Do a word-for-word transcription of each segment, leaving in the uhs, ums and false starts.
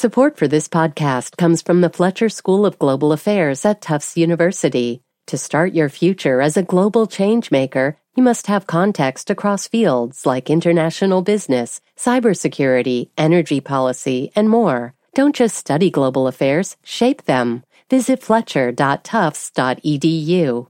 Support for this podcast comes from the Fletcher School of Global Affairs at Tufts University. To start your future as a global changemaker, you must have context across fields like international business, cybersecurity, energy policy, and more. Don't just study global affairs, shape them. Visit fletcher dot tufts dot e d u.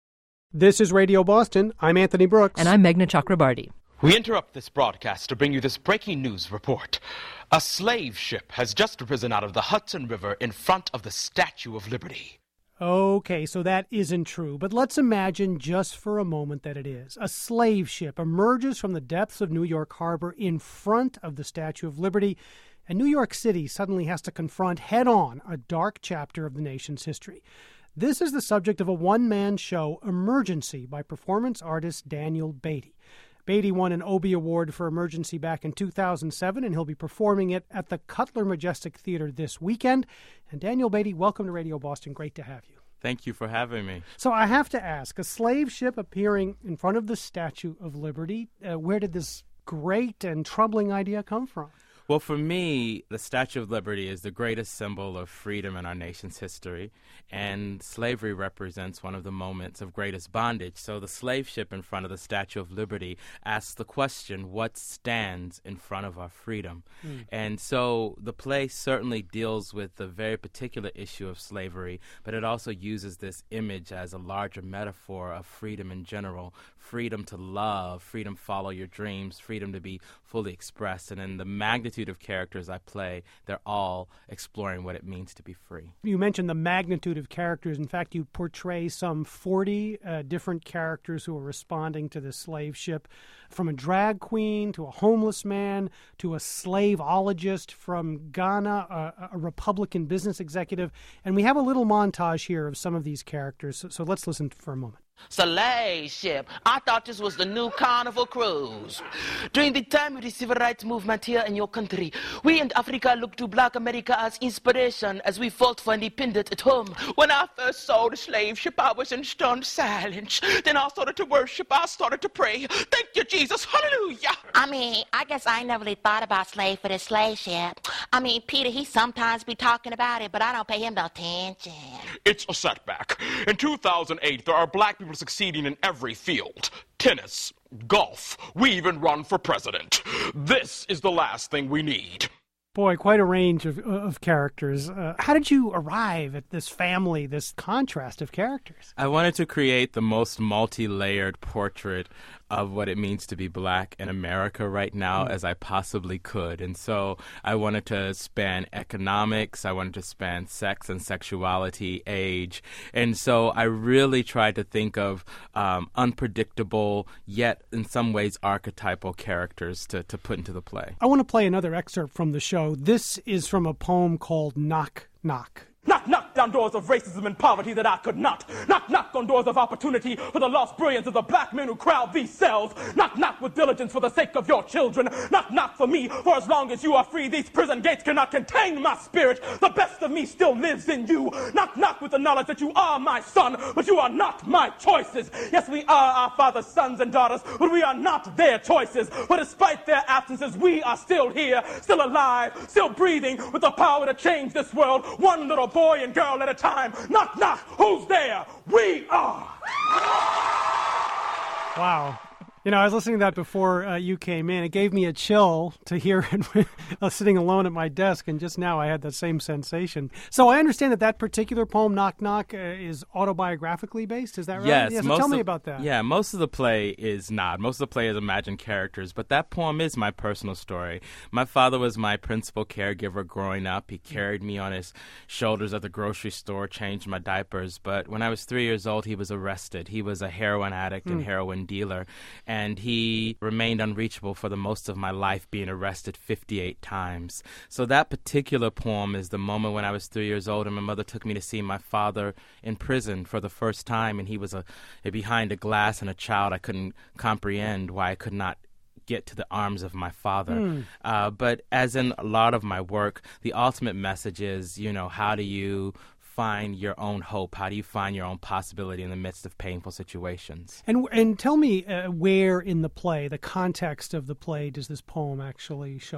This is Radio Boston. I'm Anthony Brooks. And I'm Meghna Chakrabarty. We interrupt this broadcast to bring you this breaking news report. A slave ship has just risen out of the Hudson River in front of the Statue of Liberty. Okay, so that isn't true, but let's imagine just for a moment that it is. A slave ship emerges from the depths of New York Harbor in front of the Statue of Liberty, and New York City suddenly has to confront head-on a dark chapter of the nation's history. This is the subject of a one-man show, Emergency, by performance artist Daniel Beatty. Beatty won an Obie Award for Emergency back in two thousand seven, and he'll be performing it at the Cutler Majestic Theater this weekend. And Daniel Beatty, welcome to Radio Boston. Great to have you. Thank you for having me. So I have to ask, a slave ship appearing in front of the Statue of Liberty, uh, where did this great and troubling idea come from? Well, for me, the Statue of Liberty is the greatest symbol of freedom in our nation's history, and slavery represents one of the moments of greatest bondage. So the slave ship in front of the Statue of Liberty asks the question, what stands in front of our freedom? Mm. And so the play certainly deals with the very particular issue of slavery, but it also uses this image as a larger metaphor of freedom in general, freedom to love, freedom to follow your dreams, freedom to be fully expressed. And in the magnitude of characters I play, they're all exploring what it means to be free. You mentioned the magnitude of characters. In fact, you portray some forty uh, different characters who are responding to the slave ship, from a drag queen to a homeless man to a slaveologist from Ghana, a, a Republican business executive. And we have a little montage here of some of these characters. So, so let's listen for a moment. Slave ship. I thought this was the new Carnival cruise. During the time of the civil rights movement here in your country, we in Africa looked to Black America as inspiration as we fought for independence at home. When I first saw the slave ship, I was in stunned silence. Then I started to worship. I started to pray. Thank you, Jesus. Hallelujah. I mean, I guess I never really thought about slave for the slave ship. I mean, Peter, he sometimes be talking about it, but I don't pay him no attention. It's a setback. In two thousand eight, there are black people succeeding in every field. Tennis, golf, we even run for president. This is the last thing we need. Boy, quite a range of, of characters. Uh, how did you arrive at this family, this contrast of characters? I wanted to create the most multi-layered portrait of what it means to be black in America right now mm. as I possibly could. And so I wanted to span economics, I wanted to span sex and sexuality, age. And so I really tried to think of um, unpredictable, yet in some ways archetypal characters to, to put into the play. I want to play another excerpt from the show. This is from a poem called Knock, Knock. Knock, knock down doors of racism and poverty that I could not. Knock, knock on doors of opportunity for the lost brilliance of the black men who crowd these cells. Knock, knock with diligence for the sake of your children. Knock, knock for me, for as long as you are free, these prison gates cannot contain my spirit. The best of me still lives in you. Knock, knock with the knowledge that you are my son, but you are not my choices. Yes, we are our father's sons and daughters, but we are not their choices. But despite their absences, we are still here, still alive, still breathing, with the power to change this world, one little boy and girl at a time. Knock, knock, who's there? We are. Wow. You know, I was listening to that before uh, you came in. It gave me a chill to hear it I was sitting alone at my desk, and just now I had that same sensation. So I understand that that particular poem, Knock Knock, uh, is autobiographically based. Is that right? Yes. Yeah, so most tell me of, about that. Yeah, most of the play is not. Most of the play is imagined characters, but that poem is my personal story. My father was my principal caregiver growing up. He carried me on his shoulders at the grocery store, changed my diapers. But when I was three years old, he was arrested. He was a heroin addict mm. and heroin dealer. And he remained unreachable for the most of my life, being arrested fifty-eight times. So that particular poem is the moment when I was three years old and my mother took me to see my father in prison for the first time, and he was a, a behind a glass and a child. I couldn't comprehend why I could not get to the arms of my father. Mm. Uh, but as in a lot of my work, the ultimate message is, you know, how do you find your own hope? How do you find your own possibility in the midst of painful situations? And and tell me uh, where in the play, the context of the play, does this poem actually show up?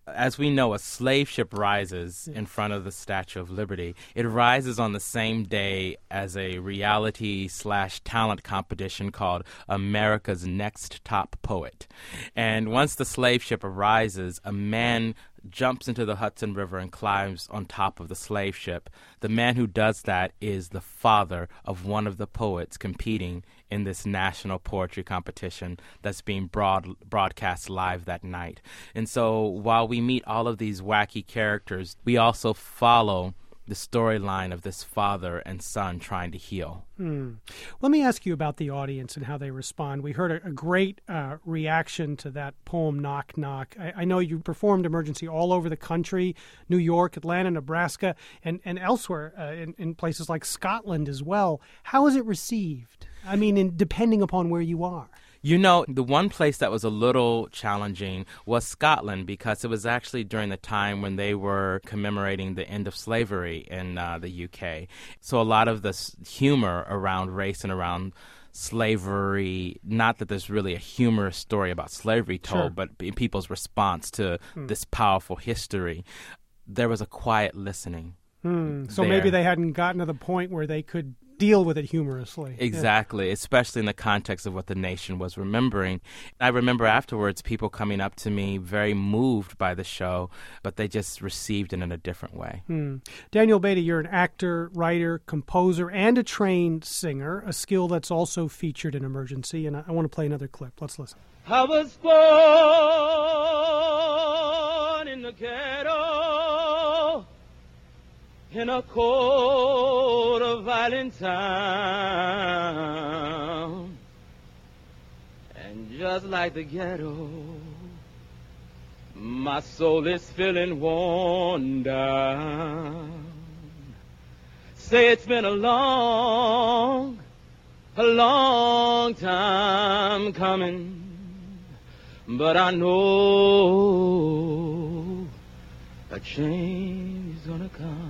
as we know, a slave ship rises in front of the Statue of Liberty. It rises on the same day as a reality slash talent competition called America's Next Top Poet. And once the slave ship arises, a man jumps into the Hudson River and climbs on top of the slave ship. The man who does that is the father of one of the poets competing in this national poetry competition that's being broad, broadcast live that night. And so while we meet all of these wacky characters, we also follow the storyline of this father and son trying to heal. Hmm. Let me ask you about the audience and how they respond. We heard a, a great uh, reaction to that poem, Knock Knock. I, I know you performed Emergency all over the country, New York, Atlanta, Nebraska, and, and elsewhere uh, in, in places like Scotland as well. How is it received? I mean, in, depending upon where you are. You know, the one place that was a little challenging was Scotland, because it was actually during the time when they were commemorating the end of slavery in uh, the U K. So a lot of this humor around race and around slavery, not that there's really a humorous story about slavery told, Sure. but in people's response to hmm. this powerful history, there was a quiet listening. Hmm. So there. maybe they hadn't gotten to the point where they could deal with it humorously. Exactly, yeah. Especially in the context of what the nation was remembering. I remember afterwards people coming up to me very moved by the show, but they just received it in a different way. Hmm. Daniel Beatty, you're an actor, writer, composer, and a trained singer, a skill that's also featured in Emergency, and I, I want to play another clip. Let's listen. I was born in the ghetto, in a cold, a violent town. And just like the ghetto, my soul is feeling worn down. Say it's been a long, a long time coming, but I know a change is gonna come.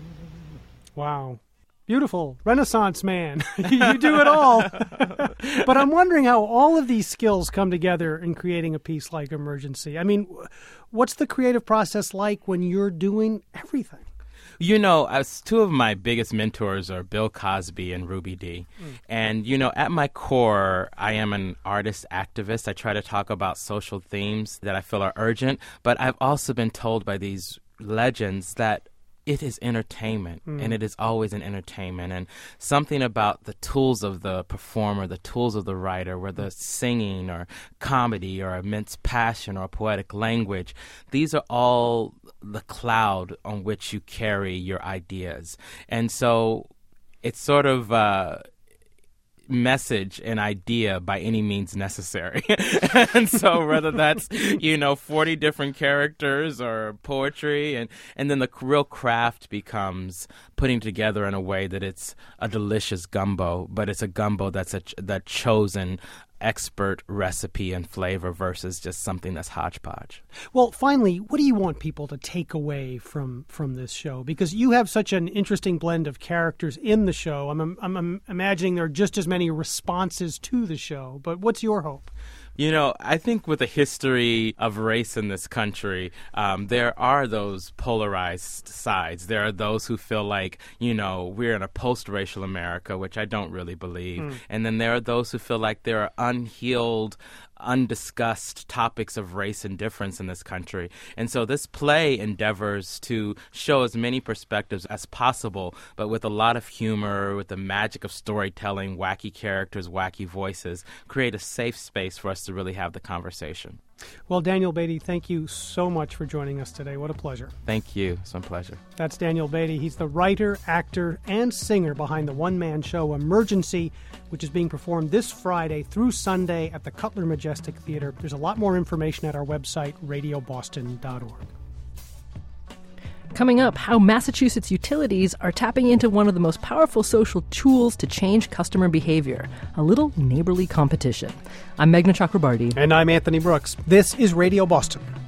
Wow. Beautiful. Renaissance man. You do it all. But I'm wondering how all of these skills come together in creating a piece like Emergency. I mean, what's the creative process like when you're doing everything? You know, as two of my biggest mentors are Bill Cosby and Ruby Dee. Mm. And, you know, at my core, I am an artist activist. I try to talk about social themes that I feel are urgent. But I've also been told by these legends that it is entertainment, mm. and it is always an entertainment. And something about the tools of the performer, the tools of the writer, whether it's singing or comedy or immense passion or poetic language, these are all the cloud on which you carry your ideas. And so it's sort of uh, message and idea by any means necessary. And so whether that's, you know, forty different characters or poetry, and, and then the real craft becomes putting together in a way that it's a delicious gumbo, but it's a gumbo that's a that chosen expert recipe and flavor versus just something that's hodgepodge. Well, finally, what do you want people to take away from from this show? Because you have such an interesting blend of characters in the show. I'm, I'm, I'm imagining there are just as many responses to the show, but what's your hope? You know, I think with a history of race in this country, um, there are those polarized sides. There are those who feel like, you know, we're in a post-racial America, which I don't really believe. Mm. And then there are those who feel like there are unhealed, undiscussed topics of race and difference in this country. And so this play endeavors to show as many perspectives as possible, but with a lot of humor, with the magic of storytelling, wacky characters, wacky voices, create a safe space for us to really have the conversation. Well, Daniel Beatty, thank you so much for joining us today. What a pleasure. Thank you. It's my pleasure. That's Daniel Beatty. He's the writer, actor, and singer behind the one-man show Emergency, which is being performed this Friday through Sunday at the Cutler Majestic Theater. There's a lot more information at our website, radio boston dot org. Coming up, how Massachusetts utilities are tapping into one of the most powerful social tools to change customer behavior, a little neighborly competition. I'm Meghna Chakrabarti. And I'm Anthony Brooks. This is Radio Boston.